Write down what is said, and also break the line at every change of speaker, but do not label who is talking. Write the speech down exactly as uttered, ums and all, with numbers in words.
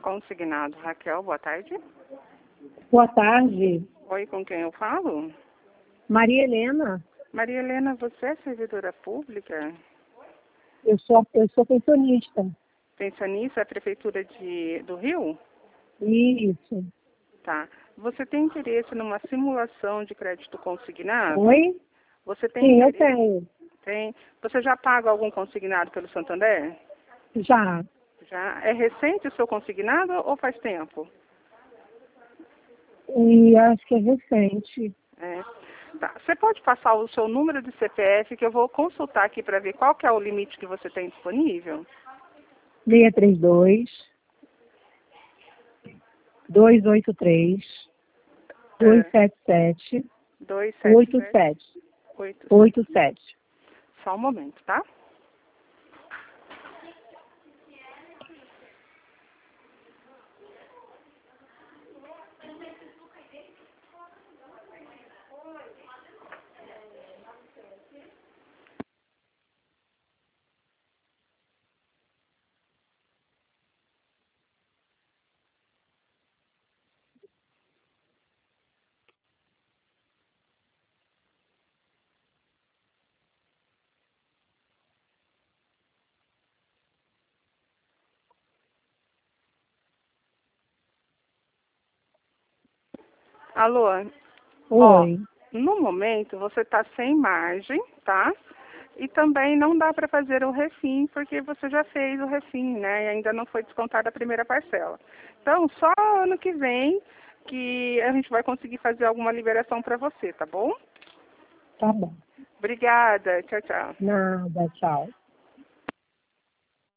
consignado. Raquel, boa tarde.
Boa tarde.
Oi, com quem eu falo?
Maria Helena.
Maria Helena, você é servidora pública?
Eu sou, eu sou pensionista.
Pensionista, é a Prefeitura de, do Rio?
Isso.
Tá. Você tem interesse numa simulação de crédito consignado?
Oi?
Você tem
Sim, eu
interesse?
tenho.
Tem. Você já paga algum consignado pelo Santander?
Já.
Já. É recente o seu consignado ou faz tempo?
E acho que é recente.
É. Tá. Você pode passar o seu número de C P F que eu vou consultar aqui para ver qual que é o limite que você tem disponível?
seis três dois, dois oito três, dois
É.
sete sete,
dois sete
oito
sete
sete.
oito.
oito sete.
Só um momento, tá? Alô? Ó,
Oi.
no momento você está sem margem, tá? E também não dá para fazer o refim, porque você já fez o refim, né? E ainda não foi descontada a primeira parcela. Então, só ano que vem que a gente vai conseguir fazer alguma liberação para você, tá bom?
Tá bom.
Obrigada. Tchau, tchau.
Nada, tchau.